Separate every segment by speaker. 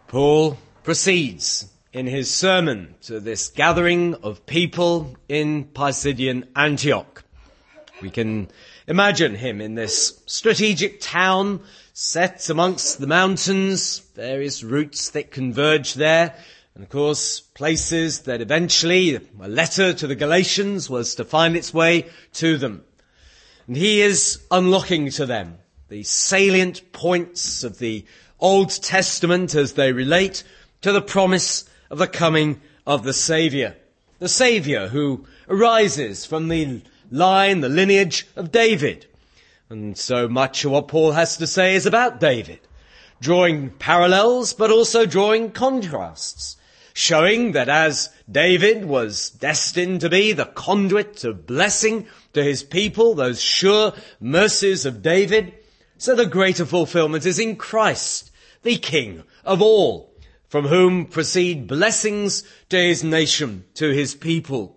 Speaker 1: Paul proceeds in his sermon to this gathering of people in Pisidian Antioch. We can imagine him in this strategic town set amongst the mountains, various routes that converge there, and of course places that eventually a letter to the Galatians was to find its way to them. And he is unlocking to them the salient points of the Old Testament as they relate to the promise of the coming of the Saviour who arises from the line, the lineage of David. And so much of what Paul has to say is about David, drawing parallels but also drawing contrasts, showing that as David was destined to be the conduit of blessing to his people, those sure mercies of David, so the greater fulfillment is in Christ, the King of all, from whom proceed blessings to his nation, to his people.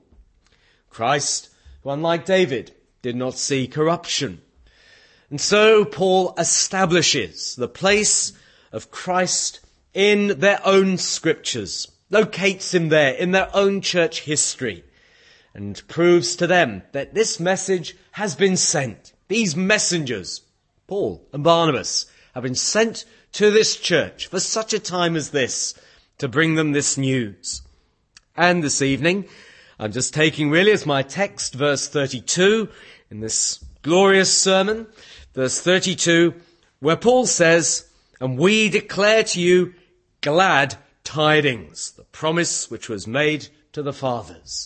Speaker 1: Christ, who unlike David, did not see corruption. And so Paul establishes the place of Christ in their own scriptures, locates him there in their own church history, and proves to them that this message has been sent. These messengers, Paul and Barnabas, have been sent to this church for such a time as this, to bring them this news. And this evening, I'm just taking really as my text verse 32 in this glorious sermon, verse 32, where Paul says, "And we declare to you glad tidings," the promise which was made to the fathers.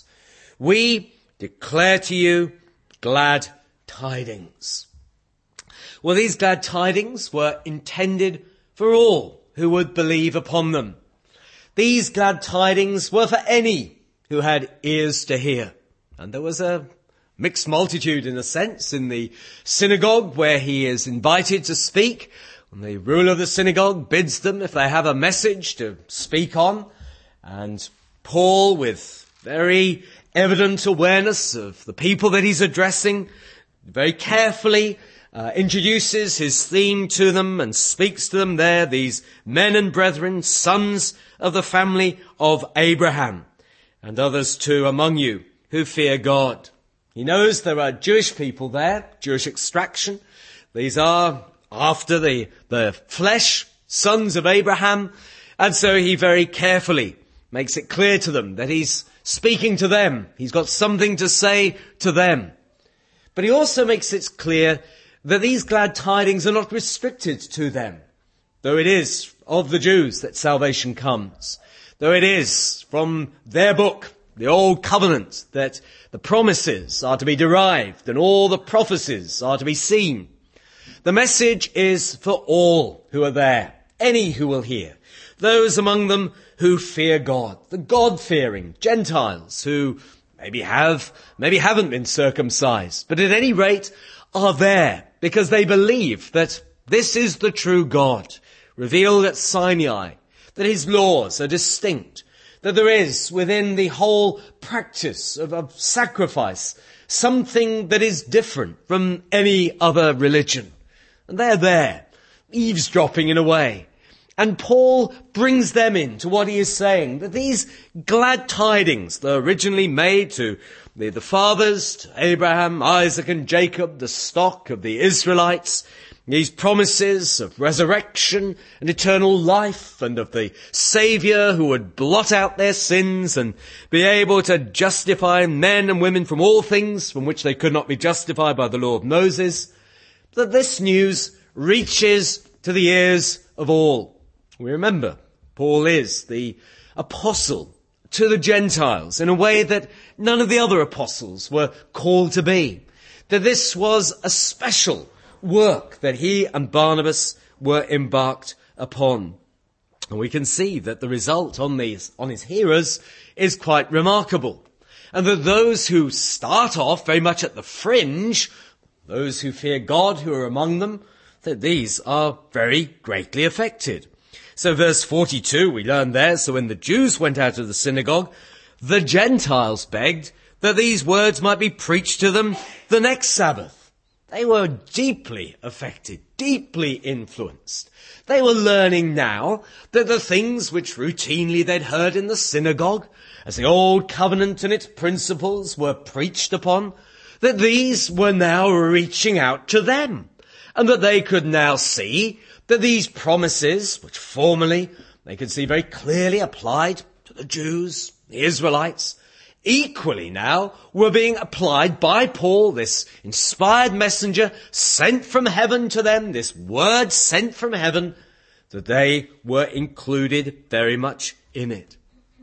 Speaker 1: We declare to you glad tidings. Well, these glad tidings were intended for all who would believe upon them. These glad tidings were for any who had ears to hear. And there was a mixed multitude, in a sense, in the synagogue where he is invited to speak. And the ruler of the synagogue bids them, if they have a message, to speak on. And Paul, with very evident awareness of the people that he's addressing, very carefully introduces his theme to them and speaks to them there, these men and brethren, sons of the family of Abraham, and others too among you who fear God. He knows there are Jewish people there, Jewish extraction. These are after the flesh, sons of Abraham, and so he very carefully makes it clear to them that he's speaking to them. He's got something to say to them. But he also makes it clear that these glad tidings are not restricted to them, though it is of the Jews that salvation comes, though it is from their book, the Old Covenant, that the promises are to be derived and all the prophecies are to be seen. The message is for all who are there, any who will hear, those among them who fear God, the God-fearing Gentiles who maybe haven't been circumcised, but at any rate are there because they believe that this is the true God, revealed at Sinai, that his laws are distinct, that there is within the whole practice of sacrifice something that is different from any other religion. And they're there, eavesdropping in a way. And Paul brings them into what he is saying, that these glad tidings that are originally made to the fathers, to Abraham, Isaac and Jacob, the stock of the Israelites, these promises of resurrection and eternal life and of the Saviour who would blot out their sins and be able to justify men and women from all things from which they could not be justified by the law of Moses, that this news reaches to the ears of all. We remember, Paul is the apostle to the Gentiles in a way that none of the other apostles were called to be. That this was a special work that he and Barnabas were embarked upon. And we can see that the result on his hearers is quite remarkable. And that those who start off very much at the fringe, those who fear God who are among them, that these are very greatly affected. So verse 42, we learn there, so when the Jews went out of the synagogue, the Gentiles begged that these words might be preached to them the next Sabbath. They were deeply affected, deeply influenced. They were learning now that the things which routinely they'd heard in the synagogue, as the Old Covenant and its principles were preached upon, that these were now reaching out to them, and that they could now see that these promises, which formerly they could see very clearly applied to the Jews, the Israelites, equally now were being applied by Paul, this inspired messenger sent from heaven to them, this word sent from heaven, that they were included very much in it.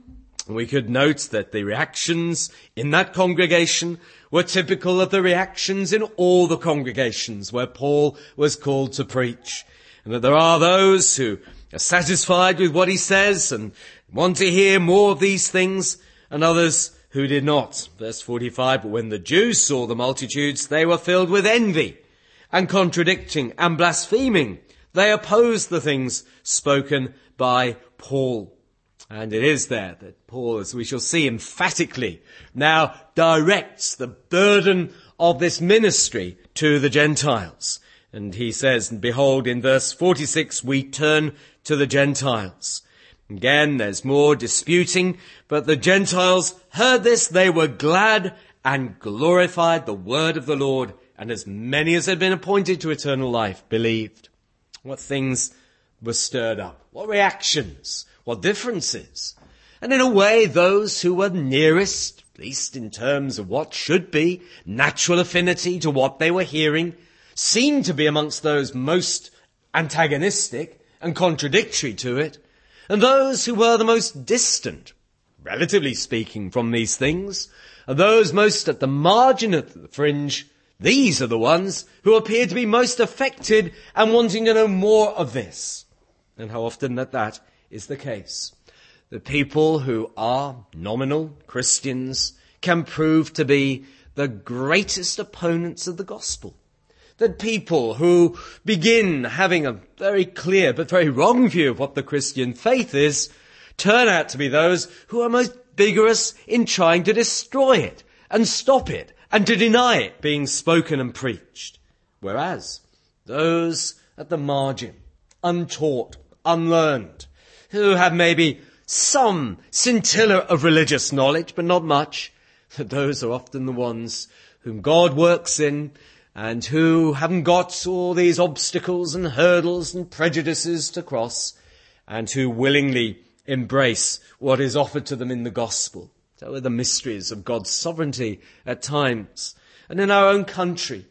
Speaker 1: We could note that the reactions in that congregation were typical of the reactions in all the congregations where Paul was called to preach, and that there are those who are satisfied with what he says and want to hear more of these things, and others who did not. Verse 45, but when the Jews saw the multitudes, they were filled with envy, and contradicting and blaspheming, they opposed the things spoken by Paul. And it is there that Paul, as we shall see emphatically, now directs the burden of this ministry to the Gentiles. And he says, and behold, in verse 46, we turn to the Gentiles. Again, there's more disputing, but the Gentiles heard this, they were glad and glorified the word of the Lord, and as many as had been appointed to eternal life believed. What things were stirred up? What reactions? What differences? And in a way, those who were nearest, at least in terms of what should be natural affinity to what they were hearing, seemed to be amongst those most antagonistic and contradictory to it. And those who were the most distant, relatively speaking, from these things, are those most at the margin of the fringe. These are the ones who appear to be most affected and wanting to know more of this. And how often that is the case. The people who are nominal Christians can prove to be the greatest opponents of the gospel. That people who begin having a very clear but very wrong view of what the Christian faith is turn out to be those who are most vigorous in trying to destroy it and stop it and to deny it being spoken and preached. Whereas those at the margin, untaught, unlearned, who have maybe some scintilla of religious knowledge but not much, that those are often the ones whom God works in, and who haven't got all these obstacles and hurdles and prejudices to cross, and who willingly embrace what is offered to them in the gospel. So are the mysteries of God's sovereignty at times. And in our own country,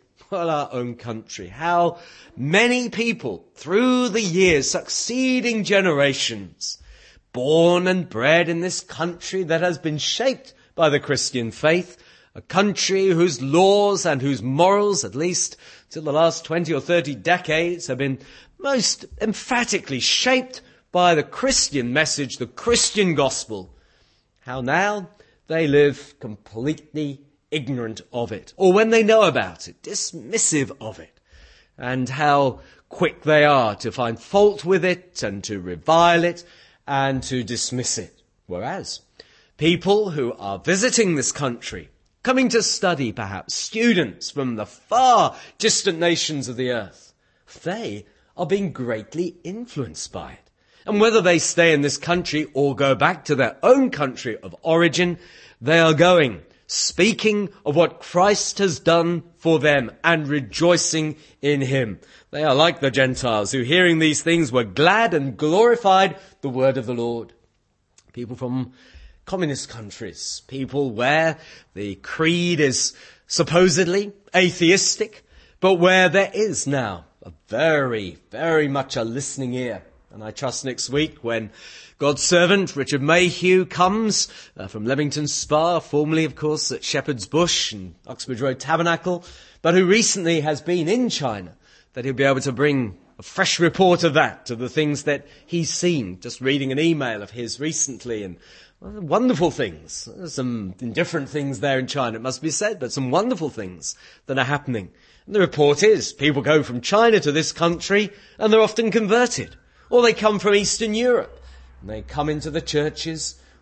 Speaker 1: how many people through the years, succeeding generations, born and bred in this country that has been shaped by the Christian faith, a country whose laws and whose morals, at least till the last 20 or 30 decades, have been most emphatically shaped by the Christian message, the Christian gospel. How now they live completely ignorant of it, or when they know about it, dismissive of it, and how quick they are to find fault with it and to revile it and to dismiss it. Whereas people who are visiting this country, coming to study perhaps, students from the far distant nations of the earth, they are being greatly influenced by it. And whether they stay in this country or go back to their own country of origin, they are going, speaking of what Christ has done for them and rejoicing in him. They are like the Gentiles who, hearing these things, were glad and glorified the word of the Lord. People from communist countries, people where the creed is supposedly atheistic, but where there is now a very, very much a listening ear. And I trust next week when God's servant Richard Mayhew comes from Leamington Spa, formerly of course at Shepherd's Bush and Oxford Road Tabernacle, but who recently has been in China, that he'll be able to bring a fresh report of that, of the things that he's seen. Just reading an email of his recently, and wonderful things. There's some indifferent things there in China, it must be said, but some wonderful things that are happening. And the report is people go from China to this country and they're often converted. Or they come from Eastern Europe and they come into the churches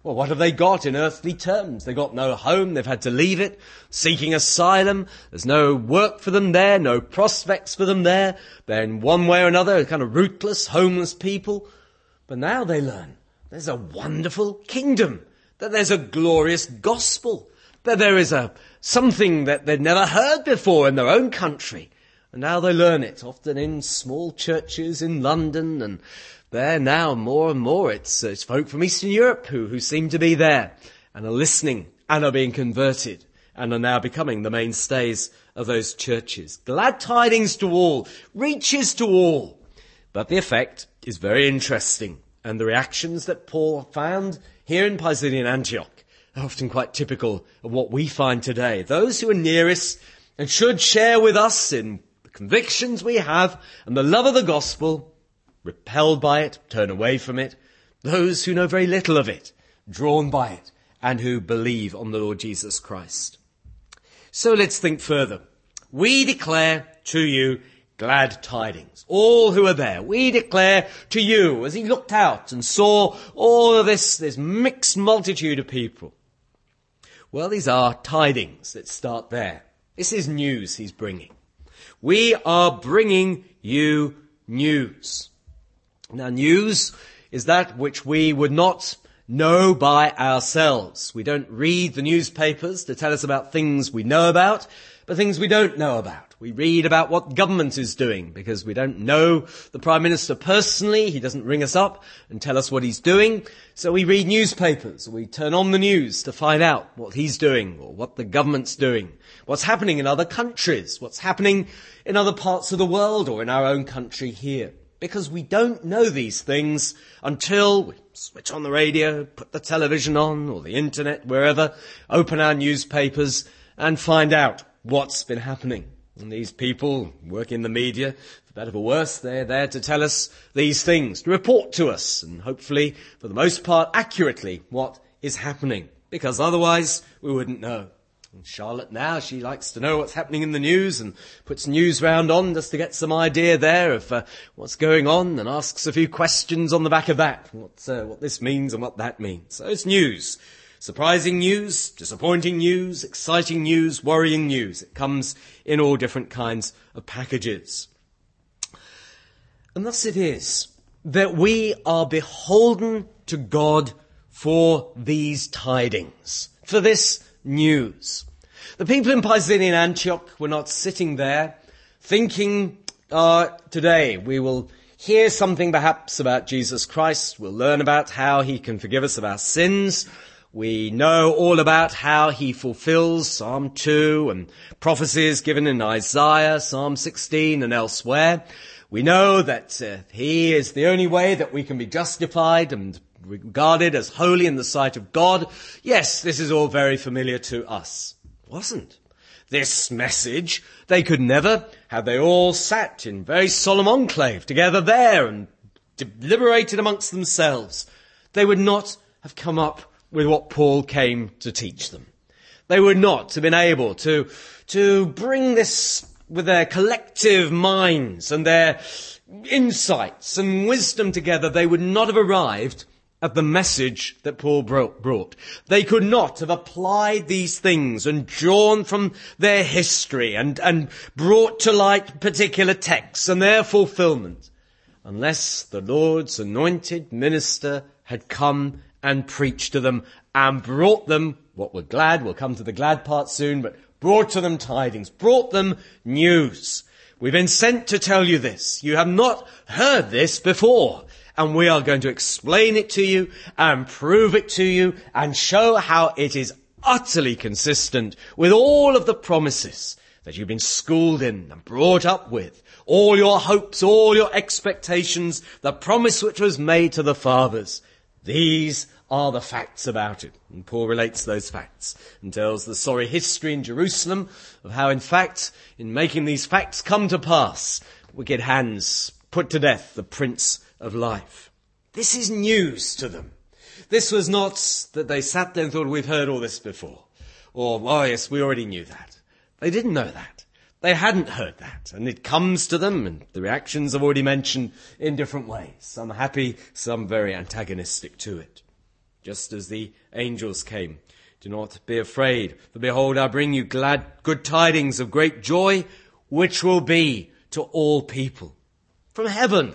Speaker 1: Well, what have they got in earthly terms? They've got no home, they've had to leave it, seeking asylum. There's no work for them there, no prospects for them there. They're in one way or another kind of rootless, homeless people. But now they learn there's a wonderful kingdom, that there's a glorious gospel, that there is something that they'd never heard before in their own country. And now they learn it, often in small churches in London, and there now more and more it's folk from Eastern Europe who seem to be there and are listening and are being converted and are now becoming the mainstays of those churches. Glad tidings to all, reaches to all. But the effect is very interesting, and the reactions that Paul found here in Pisidian Antioch are often quite typical of what we find today. Those who are nearest and should share with us in the convictions we have and the love of the gospel, repelled by it, turn away from it. Those who know very little of it, drawn by it, and who believe on the Lord Jesus Christ. So let's think further. We declare to you glad tidings. All who are there, we declare to you, as he looked out and saw all of this mixed multitude of people. Well, these are tidings. Let's start there. This is news he's bringing. We are bringing you news. Now, news is that which we would not know by ourselves. We don't read the newspapers to tell us about things we know about, but things we don't know about. We read about what government is doing because we don't know the Prime Minister personally. He doesn't ring us up and tell us what he's doing. So we read newspapers. We turn on the news to find out what he's doing or what the government's doing, what's happening in other countries, what's happening in other parts of the world or in our own country here. Because we don't know these things until we switch on the radio, put the television on or the internet, wherever, open our newspapers and find out what's been happening. And these people work in the media, for better or worse, they're there to tell us these things, to report to us, and hopefully, for the most part, accurately what is happening. Because otherwise, we wouldn't know. And Charlotte now, she likes to know what's happening in the news and puts news round on just to get some idea there of what's going on and asks a few questions on the back of that, what this means and what that means. So it's news. Surprising news, disappointing news, exciting news, worrying news. It comes in all different kinds of packages. And thus it is that we are beholden to God for these tidings, for this news. The people in Pisidian Antioch were not sitting there thinking, today we will hear something perhaps about Jesus Christ. We'll learn about how he can forgive us of our sins. We know all about how he fulfills Psalm 2 and prophecies given in Isaiah, Psalm 16 and elsewhere. We know that he is the only way that we can be justified and regarded as holy in the sight of God. Yes, this is all very familiar to us. It wasn't. This message, they could never, had they all sat in very solemn enclave together there and deliberated amongst themselves, they would not have come up with what Paul came to teach them. They would not have been able to bring this with their collective minds and their insights and wisdom together. They would not have arrived at the message that Paul brought. They could not have applied these things and drawn from their history and brought to light particular texts and their fulfillment unless the Lord's anointed minister had come and preached to them and brought them what were glad. We'll come to the glad part soon, but brought to them tidings, brought them news. We've been sent to tell you this. You have not heard this before, and we are going to explain it to you and prove it to you and show how it is utterly consistent with all of the promises that you've been schooled in and brought up with, all your hopes, all your expectations, the promise which was made to the fathers. These are the facts about it. And Paul relates those facts and tells the sorry history in Jerusalem of how, in fact, in making these facts come to pass, wicked hands put to death the Prince of Life. This is news to them. This was not that they sat there and thought, we've heard all this before. Or, oh yes, we already knew that. They didn't know that. They hadn't heard that. And it comes to them, and the reactions I've already mentioned, in different ways. Some happy, some very antagonistic to it. just as the angels came. Do not be afraid, for behold, I bring you good tidings of great joy, which will be to all people. From heaven,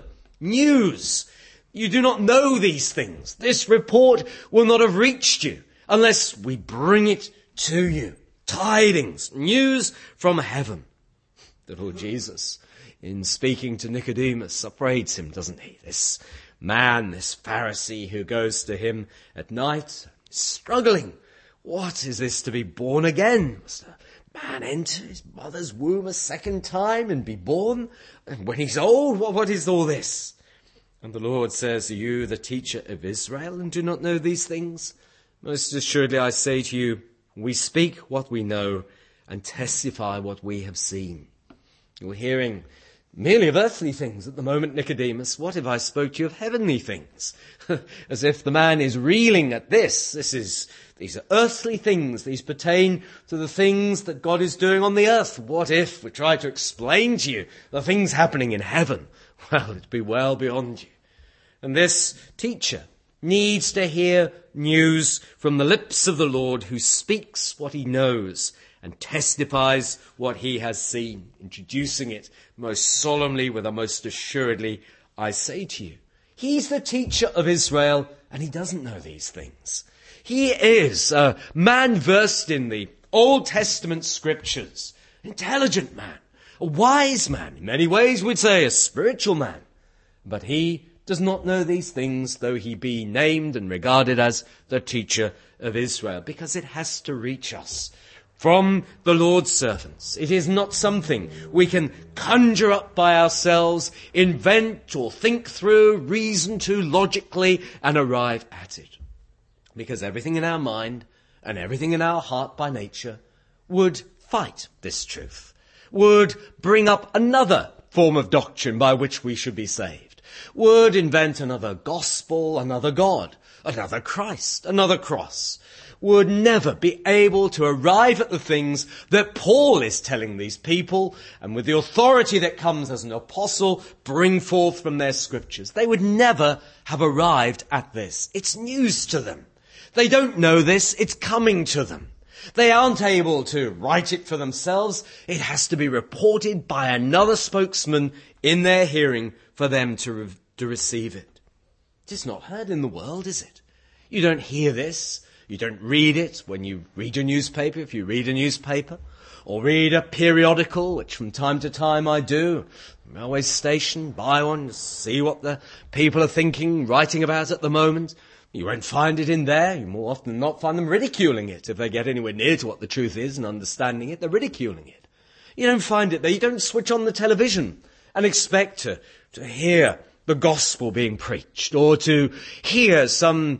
Speaker 1: news. You do not know these things. This report will not have reached you unless we bring it to you. Tidings, news from heaven. The Lord Jesus, in speaking to Nicodemus, upbraids him, doesn't he? This man, this Pharisee who goes to him at night, struggling. What is this to be born again? Must a man enter his mother's womb a second time and be born? And when he's old, what is all this? And the Lord says, are you the teacher of Israel and do not know these things? Most assuredly I say to you, we speak what we know and testify what we have seen. You're hearing merely of earthly things at the moment, Nicodemus. What if I spoke to you of heavenly things? As if the man is reeling at this. These are earthly things. These pertain to the things that God is doing on the earth. What if we try to explain to you the things happening in heaven? Well, it'd be well beyond you. And this teacher needs to hear news from the lips of the Lord, who speaks what he knows and testifies what he has seen, introducing it most solemnly with a most assuredly, I say to you. He's the teacher of Israel, and he doesn't know these things. He is a man versed in the Old Testament scriptures, intelligent man, a wise man, in many ways we'd say a spiritual man. But he does not know these things, though he be named and regarded as the teacher of Israel, because it has to reach us from the Lord's servants. It is not something we can conjure up by ourselves, invent or think through, reason to logically and arrive at it. Because everything in our mind and everything in our heart by nature would fight this truth, would bring up another form of doctrine by which we should be saved, would invent another gospel, another God, another Christ, another cross, would never be able to arrive at the things that Paul is telling these people, and with the authority that comes as an apostle, bring forth from their scriptures. They would never have arrived at this. It's news to them. They don't know this. It's coming to them. They aren't able to write it for themselves. It has to be reported by another spokesman in their hearing for them to receive it. It is not heard in the world, is it? You don't hear this. You don't read it when you read a newspaper, if you read a newspaper, or read a periodical, which from time to time I do. Railway station, buy one, see what the people are thinking, writing about at the moment. You won't find it in there. You more often than not find them ridiculing it. If they get anywhere near to what the truth is and understanding it, they're ridiculing it. You don't find it there. You don't switch on the television and expect to hear the gospel being preached, or to hear some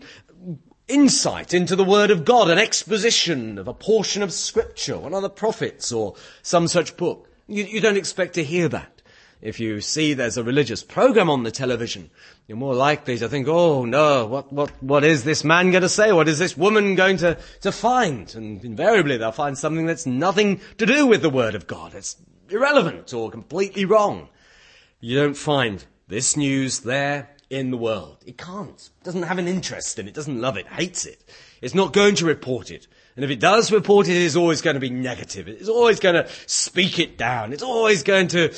Speaker 1: insight into the word of God, an exposition of a portion of scripture, one of the prophets, or some such book. You don't expect to hear that. If you see there's a religious program on the television, you're more likely to think, oh no, what is this man going to say? What is this woman going to find? And invariably they'll find something that's nothing to do with the word of God. It's irrelevant or completely wrong. You don't find this news there in the world. It can't. It doesn't have an interest in it. It doesn't love it, hates it. It's not going to report it. And if it does report it, it is always going to be negative. It's always going to speak it down. It's always going to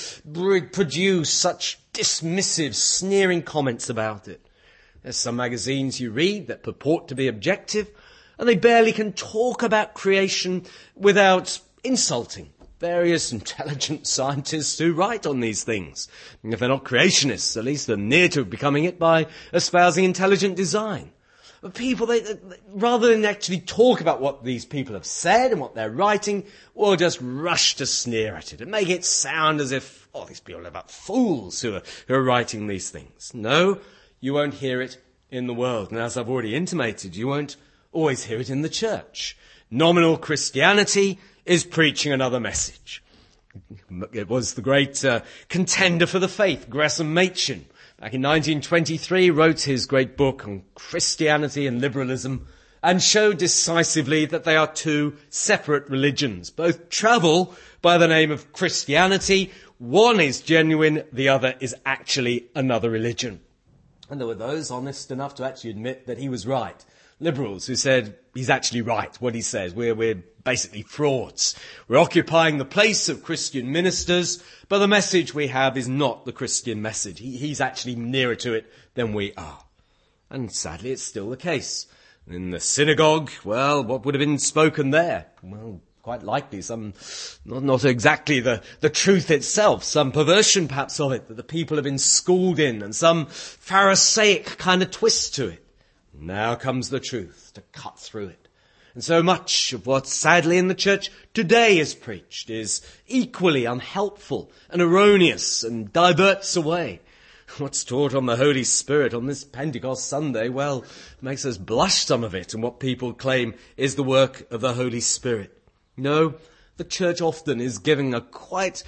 Speaker 1: produce such dismissive, sneering comments about it. There's some magazines you read that purport to be objective, and they barely can talk about creation without insulting various intelligent scientists who write on these things. And if they're not creationists, at least they're near to becoming it by espousing intelligent design. But people, they rather than actually talk about what these people have said and what they're writing, will just rush to sneer at it and make it sound as if, oh, these people are about fools who are writing these things. No, you won't hear it in the world. And as I've already intimated, you won't always hear it in the church. Nominal Christianity is preaching another message. It was the great contender for the faith, Gresham Machen, back in 1923, wrote his great book on Christianity and liberalism and showed decisively that they are two separate religions. Both travel by the name of Christianity. One is genuine, the other is actually another religion. And there were those honest enough to actually admit that he was right. Liberals who said he's actually right, what he says. We're basically frauds. We're occupying the place of Christian ministers, but the message we have is not the Christian message. He's actually nearer to it than we are. And sadly, it's still the case. In the synagogue, well, what would have been spoken there? Well, quite likely some, not exactly the truth itself, some perversion perhaps of it that the people have been schooled in, and some Pharisaic kind of twist to it. Now comes the truth to cut through it. And so much of what sadly in the church today is preached is equally unhelpful and erroneous and diverts away. What's taught on the Holy Spirit on this Pentecost Sunday, well, makes us blush some of it and what people claim is the work of the Holy Spirit. No, the church often is giving a quite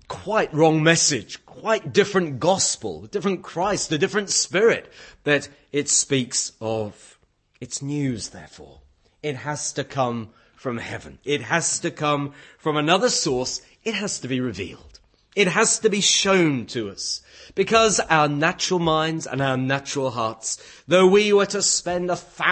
Speaker 1: wrong message, quite different gospel, a different Christ, a different Spirit that it speaks of. It's news, therefore. It has to come from heaven. It has to come from another source. It has to be revealed. It has to be shown to us. Because our natural minds and our natural hearts, though we were to spend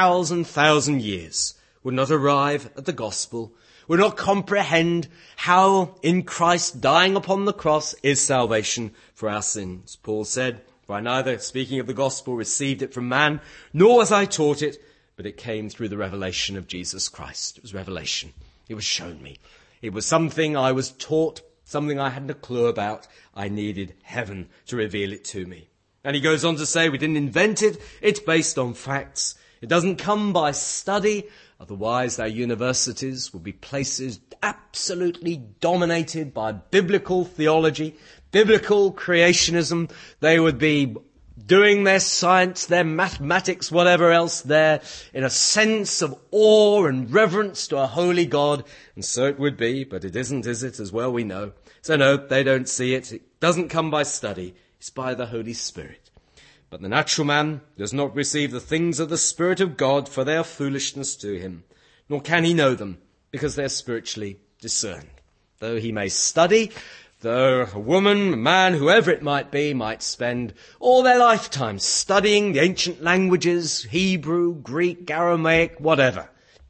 Speaker 1: 1,000 years, would not arrive at the gospel, would not comprehend how in Christ dying upon the cross is salvation for our sins. Paul said, "For I neither, speaking of the gospel, received it from man, nor was I taught it, but it came through the revelation of Jesus Christ." It was revelation. It was shown me. It was something I was taught, something I hadn't a clue about. I needed heaven to reveal it to me. And he goes on to say, we didn't invent it. It's based on facts. It doesn't come by study. Otherwise, our universities would be places absolutely dominated by biblical theology, biblical creationism. They would be doing their science, their mathematics, whatever else there, in a sense of awe and reverence to a holy God. And so it would be, but it isn't, is it? As well we know. So no, they don't see it. It doesn't come by study. It's by the Holy Spirit. But the natural man does not receive the things of the Spirit of God, for they are foolishness to him. Nor can he know them, because they are spiritually discerned. Though he may study, though a woman, a man, whoever it might be, might spend all their lifetime studying the ancient languages, Hebrew, Greek, Aramaic, whatever,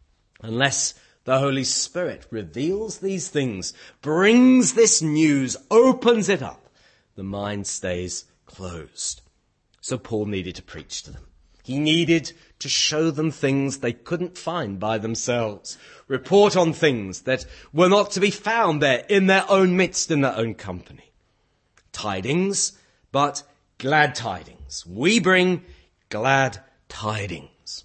Speaker 1: unless the Holy Spirit reveals these things, brings this news, opens it up, the mind stays closed. So Paul needed to preach to them. He needed to show them things they couldn't find by themselves. Report on things that were not to be found there in their own midst, in their own company. Tidings, but glad tidings. We bring glad tidings.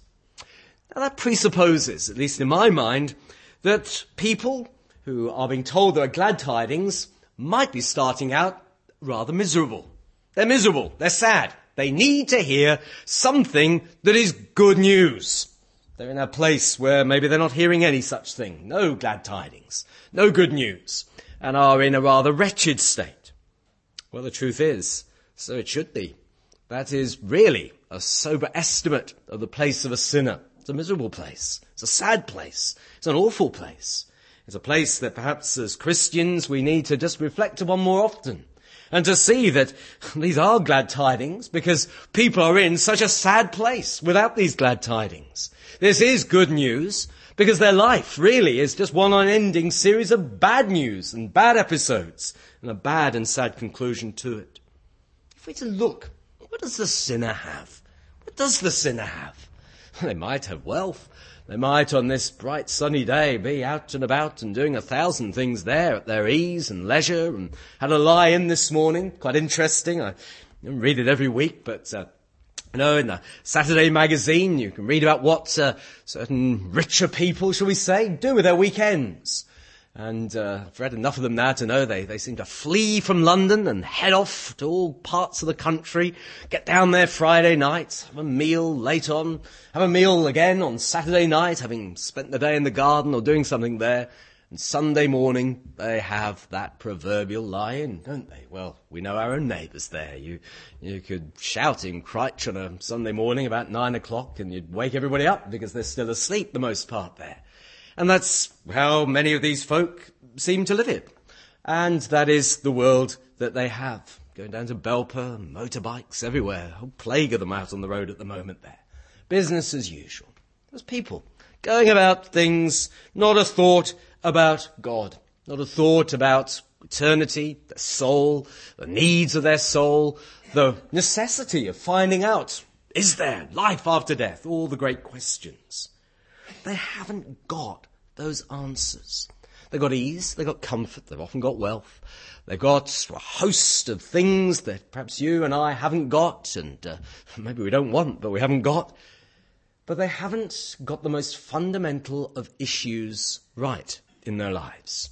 Speaker 1: Now that presupposes, at least in my mind, that people who are being told there are glad tidings might be starting out rather miserable. They're miserable. They're sad. They need to hear something that is good news. They're in a place where maybe they're not hearing any such thing. No glad tidings, no good news, and are in a rather wretched state. Well, the truth is, so it should be. That is really a sober estimate of the place of a sinner. It's a miserable place. It's a sad place. It's an awful place. It's a place that perhaps as Christians we need to just reflect upon more often. And to see that these are glad tidings because people are in such a sad place without these glad tidings. This is good news because their life really is just one unending series of bad news and bad episodes and a bad and sad conclusion to it. If we to look, what does the sinner have? What does the sinner have? They might have wealth. They might, on this bright sunny day, be out and about and doing 1,000 things there at their ease and leisure, and had a lie in this morning, quite interesting. I don't read it every week, but in the Saturday magazine you can read about what certain richer people, shall we say, do with their weekends. And I've read enough of them now to know they seem to flee from London and head off to all parts of the country, get down there Friday night, have a meal late on, have a meal again on Saturday night, having spent the day in the garden or doing something there, and Sunday morning they have that proverbial lie-in, don't they? Well, we know our own neighbours there. You could shout in Crich on a Sunday morning about 9 o'clock and you'd wake everybody up because they're still asleep the most part there. And that's how many of these folk seem to live it. And that is the world that they have. going down to Belper, motorbikes everywhere. A whole plague of them out on the road at the moment there. Business as usual. There's people going about things, not a thought about God, not a thought about eternity, their soul, the needs of their soul, the necessity of finding out, is there life after death? All the great questions. They haven't got those answers. They've got ease, they've got comfort, they've often got wealth. They've got a host of things that perhaps you and I haven't got, and maybe we don't want, but we haven't got. But they haven't got the most fundamental of issues right in their lives.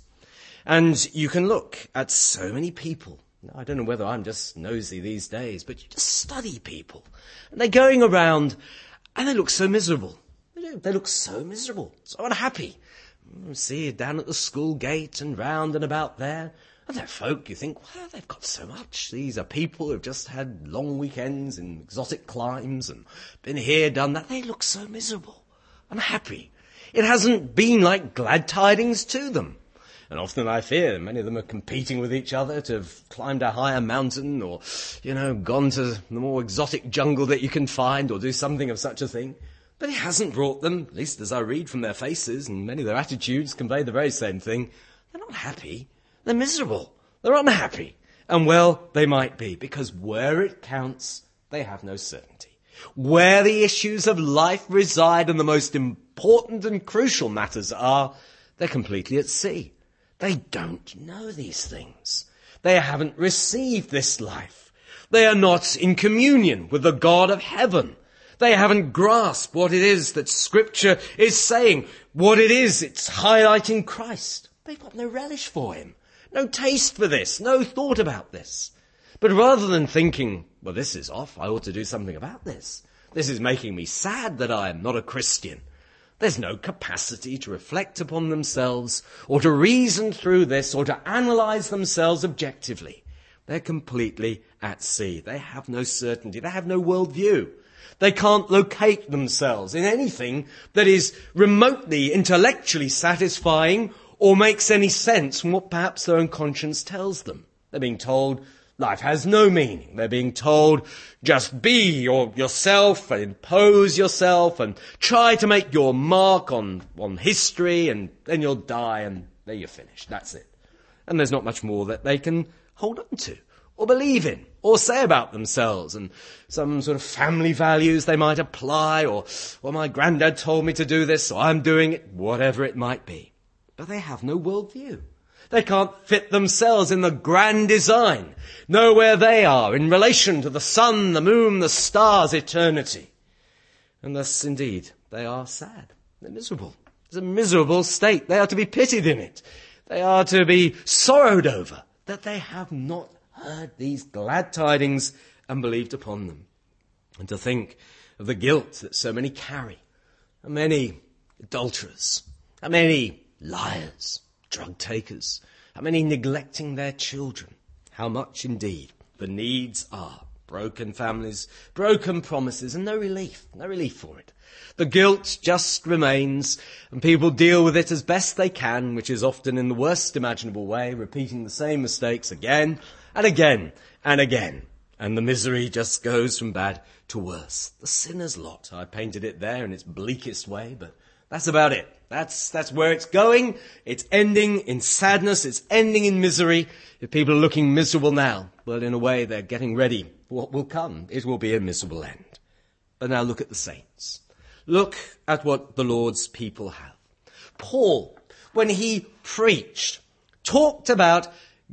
Speaker 1: And you can look at so many people. I don't know whether I'm just nosy these days, but you just study people. And they're going around and they look so miserable. They look so miserable, so unhappy. You see down at the school gate and round and about there. And they're folk, you think, well, they've got so much. These are people who've just had long weekends in exotic climes and been here, done that. They look so miserable, unhappy. It hasn't been like glad tidings to them. And often I fear many of them are competing with each other to have climbed a higher mountain or, gone to the more exotic jungle that you can find or do something of such a thing. But it hasn't brought them, at least as I read from their faces, and many of their attitudes convey the very same thing. They're not happy. They're miserable. They're unhappy. And well, they might be, because where it counts, they have no certainty. Where the issues of life reside and the most important and crucial matters are, they're completely at sea. They don't know these things. They haven't received this life. They are not in communion with the God of heaven. They haven't grasped what it is that Scripture is saying, what it is it's highlighting Christ. They've got no relish for him, no taste for this, no thought about this. But rather than thinking, well, this is off, I ought to do something about this. This is making me sad that I am not a Christian. There's no capacity to reflect upon themselves or to reason through this or to analyze themselves objectively. They're completely at sea. They have no certainty. They have no worldview. They can't locate themselves in anything that is remotely intellectually satisfying or makes any sense from what perhaps their own conscience tells them. They're being told life has no meaning. They're being told just be yourself and impose yourself and try to make your mark on history, and then you'll die and there you're finished. That's it. And there's not much more that they can hold on to or believe in or say about themselves, and some sort of family values they might apply, or, well, my granddad told me to do this, so I'm doing it, whatever it might be. But they have no worldview. They can't fit themselves in the grand design, know where they are in relation to the sun, the moon, the stars, eternity. And thus, indeed, they are sad. They're miserable. It's a miserable state. They are to be pitied in it. They are to be sorrowed over that they have not heard these glad tidings and believed upon them. And to think of the guilt that so many carry, how many adulterers, how many liars, drug takers, how many neglecting their children, how much indeed the needs are. Broken families, broken promises, and no relief for it. The guilt just remains, and people deal with it as best they can, which is often in the worst imaginable way, repeating the same mistakes again and again and again. And the misery just goes from bad to worse. The sinner's lot. I painted it there in its bleakest way, but that's about it. That's where it's going. It's ending in sadness. It's ending in misery. If people are looking miserable now, well, in a way, they're getting ready for what will come. It will be a miserable end. But now look at the saints. Look at what the Lord's people have. Paul, when he preached, talked about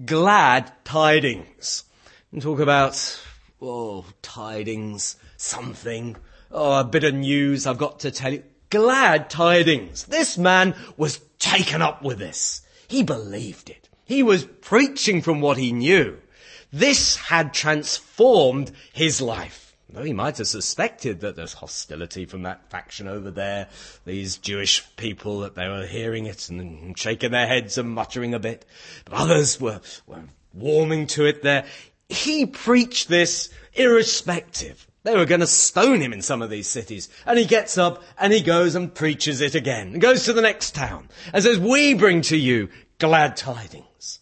Speaker 1: glad tidings. And talk about, tidings, something, a bit of news I've got to tell you. Glad tidings. This man was taken up with this. He believed it. He was preaching from what he knew. This had transformed his life. Though he might have suspected that there's hostility from that faction over there, these Jewish people, that they were hearing it and shaking their heads and muttering a bit. But others were warming to it there. He preached this irrespective. They were going to stone him in some of these cities. And he gets up and he goes and preaches it again. And goes to the next town and says, we bring to you glad tidings.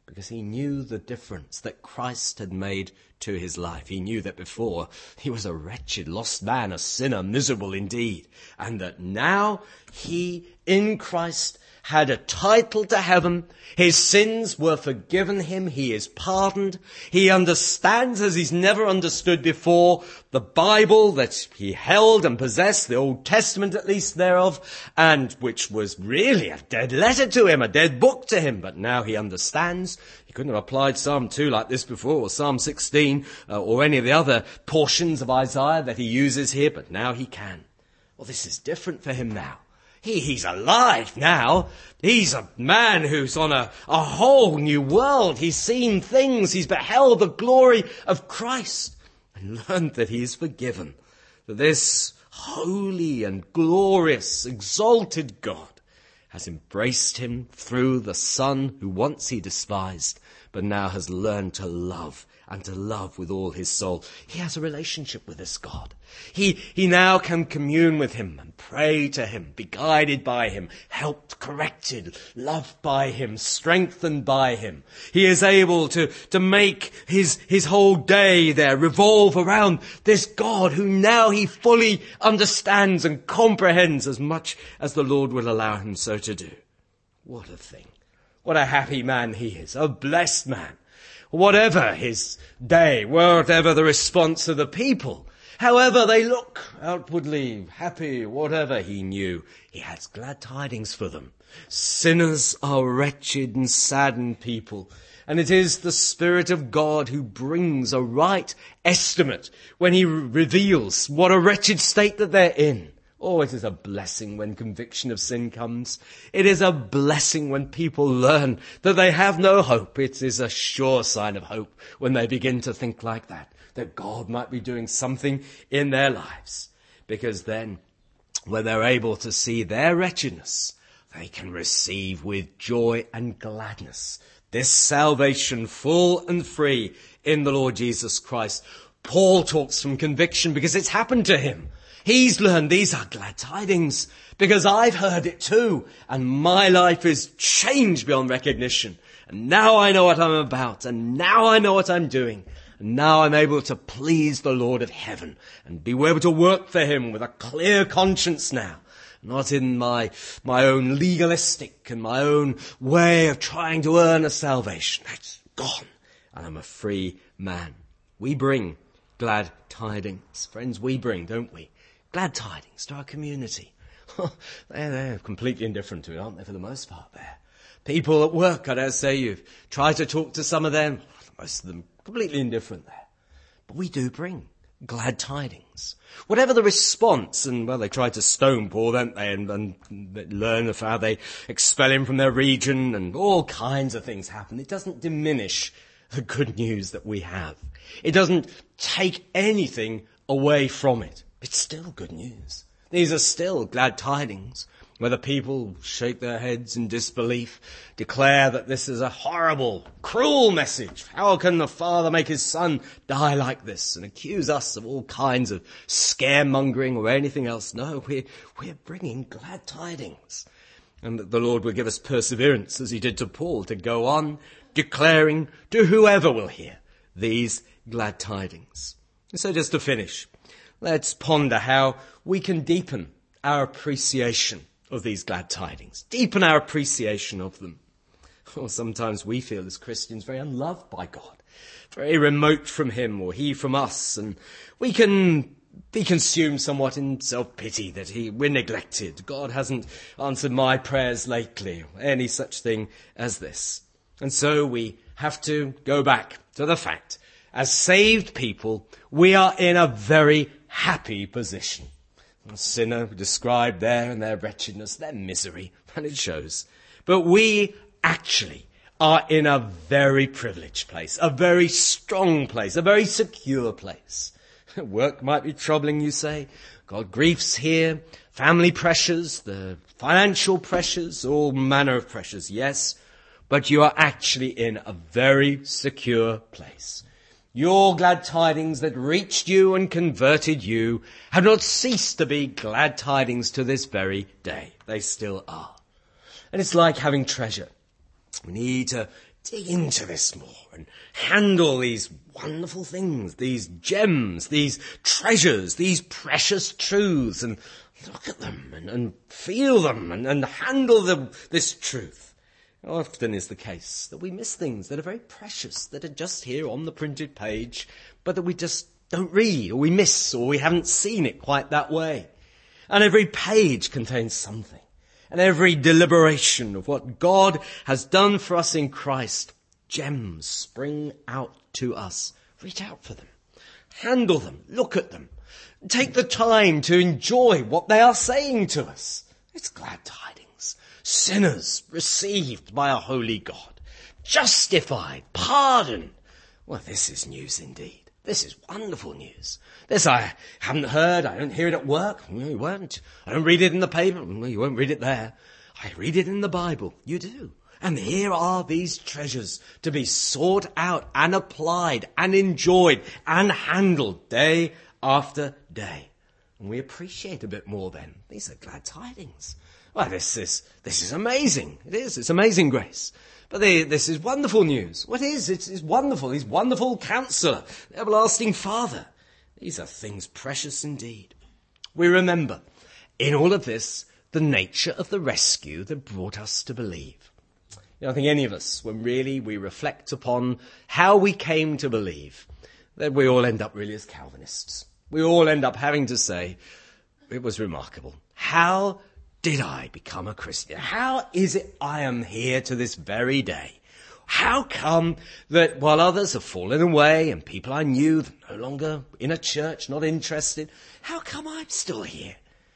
Speaker 1: because he knew the difference that Christ had made to his life. He knew that before he was a wretched, lost man, a sinner, miserable indeed, and that now he, in Christ, had a title to heaven. His sins were forgiven him. He is pardoned. He understands as he's never understood before the Bible that he held and possessed, the Old Testament at least thereof, and which was really a dead letter to him, a dead book to him. But now he understands. He couldn't have applied Psalm 2 like this before, or Psalm 16, or any of the other portions of Isaiah that he uses here, but now he can. Well, this is different for him now. He's alive now. He's a man who's on a whole new world. He's seen things. He's beheld the glory of Christ and learned that he is forgiven. That this holy and glorious, exalted God has embraced him through the Son who once he despised, but now has learned to love, and to love with all his soul. He has a relationship with this God. He now can commune with him and pray to him, be guided by him, helped, corrected, loved by him, strengthened by him. He is able to make his whole day there revolve around this God who now he fully understands and comprehends as much as the Lord will allow him so to do. What a thing. What a happy man he is, a blessed man. Whatever his day, whatever the response of the people, however they look outwardly, happy, whatever, he knew he has glad tidings for them. Sinners are wretched and saddened people, and it is the Spirit of God who brings a right estimate when he reveals what a wretched state that they're in. Oh, it is a blessing when conviction of sin comes. It is a blessing when people learn that they have no hope. It is a sure sign of hope when they begin to think like that God might be doing something in their lives. Because then, when they're able to see their wretchedness, they can receive with joy and gladness this salvation full and free in the Lord Jesus Christ. Paul talks from conviction because it's happened to him. He's learned these are glad tidings because I've heard it too, and my life is changed beyond recognition. And now I know what I'm about, and now I know what I'm doing, and now I'm able to please the Lord of heaven and be able to work for him with a clear conscience now, not in my own legalistic and my own way of trying to earn a salvation. That's gone, and I'm a free man. We bring glad tidings. Friends, we bring, don't we? Glad tidings to our community. They're completely indifferent to it, aren't they, for the most part there? People at work, I dare say, you've tried to talk to some of them. Most of them completely indifferent there. But we do bring glad tidings. Whatever the response, and well, they tried to stone Paul, don't they, and learn of how they expel him from their region, and all kinds of things happen. It doesn't diminish the good news that we have. It doesn't take anything away from it. It's still good news. These are still glad tidings. Whether people shake their heads in disbelief, declare that this is a horrible, cruel message. How can the Father make his Son die like this? And accuse us of all kinds of scaremongering or anything else. No, we're bringing glad tidings. And that the Lord will give us perseverance, as he did to Paul, to go on declaring to whoever will hear these glad tidings. So just to finish, let's ponder how we can deepen our appreciation of these glad tidings. Deepen our appreciation of them. Well, sometimes we feel as Christians very unloved by God, very remote from him or he from us, and we can be consumed somewhat in self-pity that we're neglected. God hasn't answered my prayers lately, or any such thing as this. And so we have to go back to the fact, as saved people, we are in a very happy position. A sinner described there in their wretchedness, their misery, and it shows. But we actually are in a very privileged place, a very strong place, a very secure place. Work might be troubling, you say. God griefs here, family pressures, the financial pressures, all manner of pressures, yes. But you are actually in a very secure place. Your glad tidings that reached you and converted you have not ceased to be glad tidings to this very day. They still are. And it's like having treasure. We need to dig into this more and handle these wonderful things, these gems, these treasures, these precious truths, and look at them and feel them and handle this truth. Often is the case that we miss things that are very precious, that are just here on the printed page, but that we just don't read, or we miss, or we haven't seen it quite that way. And every page contains something. And every deliberation of what God has done for us in Christ, gems spring out to us. Reach out for them. Handle them. Look at them. Take the time to enjoy what they are saying to us. It's glad tidings. Sinners received by a holy God. Justified. Pardoned. Well, this is news indeed. This is wonderful news. This I haven't heard. I don't hear it at work. No, you won't. I don't read it in the paper. No, you won't read it there. I read it in the Bible. You do. And here are these treasures to be sought out and applied and enjoyed and handled day after day. And we appreciate a bit more then. These are glad tidings. Well, this is amazing. It is. It's amazing grace. But this is wonderful news. What is? It's wonderful. He's wonderful Counselor, everlasting Father. These are things precious indeed. We remember in all of this the nature of the rescue that brought us to believe. You know, I think any of us, when really we reflect upon how we came to believe, that we all end up really as Calvinists. We all end up having to say, it was remarkable. How did I become a Christian? How is it I am here to this very day? How come that while others have fallen away and people I knew no longer in a church, not interested, how come I'm still here?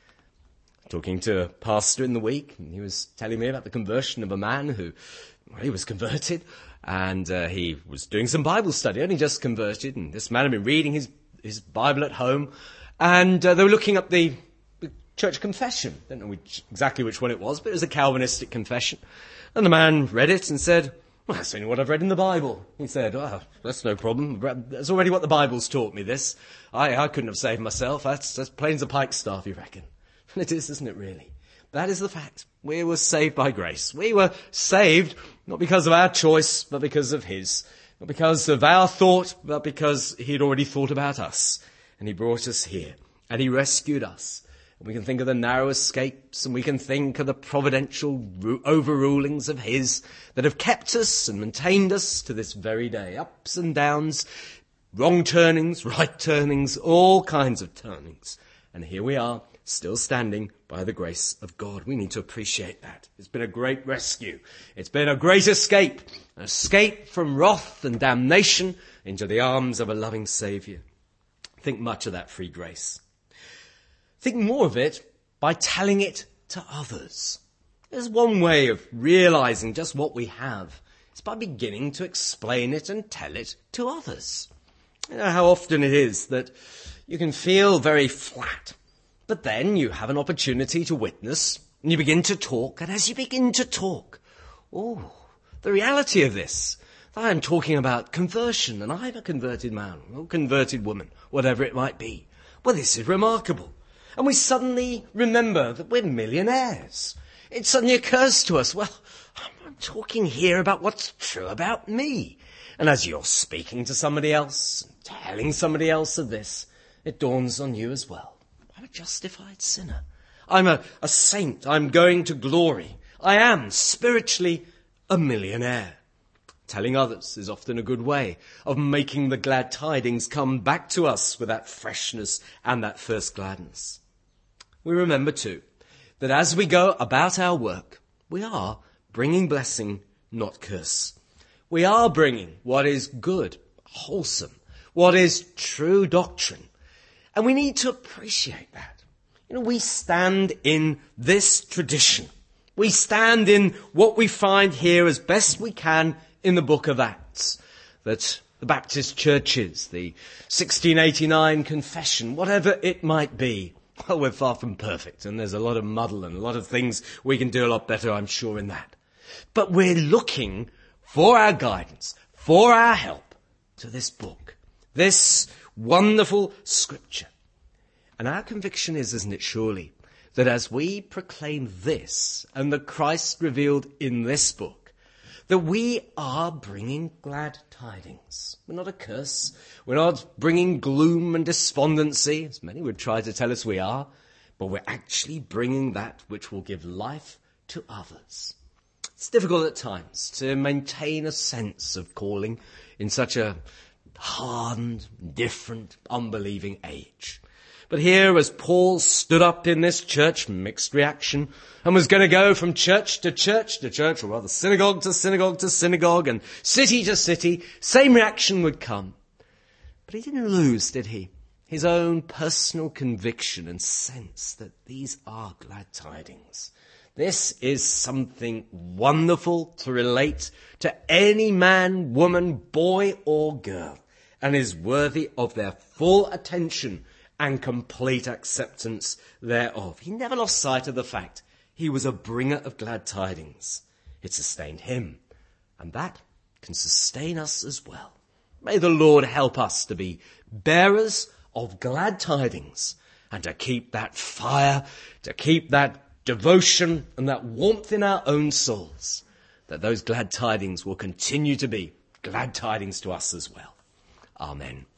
Speaker 1: Talking to a pastor in the week, and he was telling me about the conversion of a man who, well, he was converted, and he was doing some Bible study, only just converted, and this man had been reading his Bible at home, and they were looking up the church confession. Don't know exactly which one it was, but it was a Calvinistic confession. And the man read it and said, well, that's only what I've read in the Bible. He said, oh, that's no problem. That's already what the Bible's taught me, this. I couldn't have saved myself. That's plain as a pikestaff, you reckon? And it is, isn't it, really? That is the fact. We were saved by grace. We were saved not because of our choice, but because of his. Not because of our thought, but because he'd already thought about us. And he brought us here. And he rescued us. We can think of the narrow escapes, and we can think of the providential overrulings of his that have kept us and maintained us to this very day. Ups and downs, wrong turnings, right turnings, all kinds of turnings. And here we are, still standing by the grace of God. We need to appreciate that. It's been a great rescue. It's been a great escape. An escape from wrath and damnation into the arms of a loving Saviour. Think much of that free grace. Think more of it by telling it to others. There's one way of realizing just what we have. It's by beginning to explain it and tell it to others. You know how often it is that you can feel very flat, but then you have an opportunity to witness and you begin to talk. And as you begin to talk, the reality of this, I am talking about conversion, and I'm a converted man or converted woman, whatever it might be. Well, this is remarkable. And we suddenly remember that we're millionaires. It suddenly occurs to us, well, I'm talking here about what's true about me. And as you're speaking to somebody else, telling somebody else of this, it dawns on you as well. I'm a justified sinner. I'm a saint. I'm going to glory. I am spiritually a millionaire. Telling others is often a good way of making the glad tidings come back to us with that freshness and that first gladness. We remember too that as we go about our work, we are bringing blessing, not curse. We are bringing what is good, wholesome, what is true doctrine. And we need to appreciate that. You know, we stand in this tradition. We stand in what we find here as best we can in the book of Acts, that the Baptist churches, the 1689 confession, whatever it might be, well, we're far from perfect, and there's a lot of muddle and a lot of things we can do a lot better, I'm sure, in that. But we're looking for our guidance, for our help to this book, this wonderful scripture. And our conviction is, isn't it surely, that as we proclaim this and the Christ revealed in this book, that we are bringing glad tidings. We're not a curse. We're not bringing gloom and despondency, as many would try to tell us we are, but we're actually bringing that which will give life to others. It's difficult at times to maintain a sense of calling in such a hardened, different, unbelieving age. But here, as Paul stood up in this church, mixed reaction, and was going to go from church to church to church, or rather synagogue to synagogue to synagogue, and city to city, same reaction would come. But he didn't lose, did he? His own personal conviction and sense that these are glad tidings. This is something wonderful to relate to any man, woman, boy or girl, and is worthy of their full attention and complete acceptance thereof. He never lost sight of the fact he was a bringer of glad tidings. It sustained him, and that can sustain us as well. May the Lord help us to be bearers of glad tidings and to keep that fire, to keep that devotion and that warmth in our own souls, that those glad tidings will continue to be glad tidings to us as well. Amen.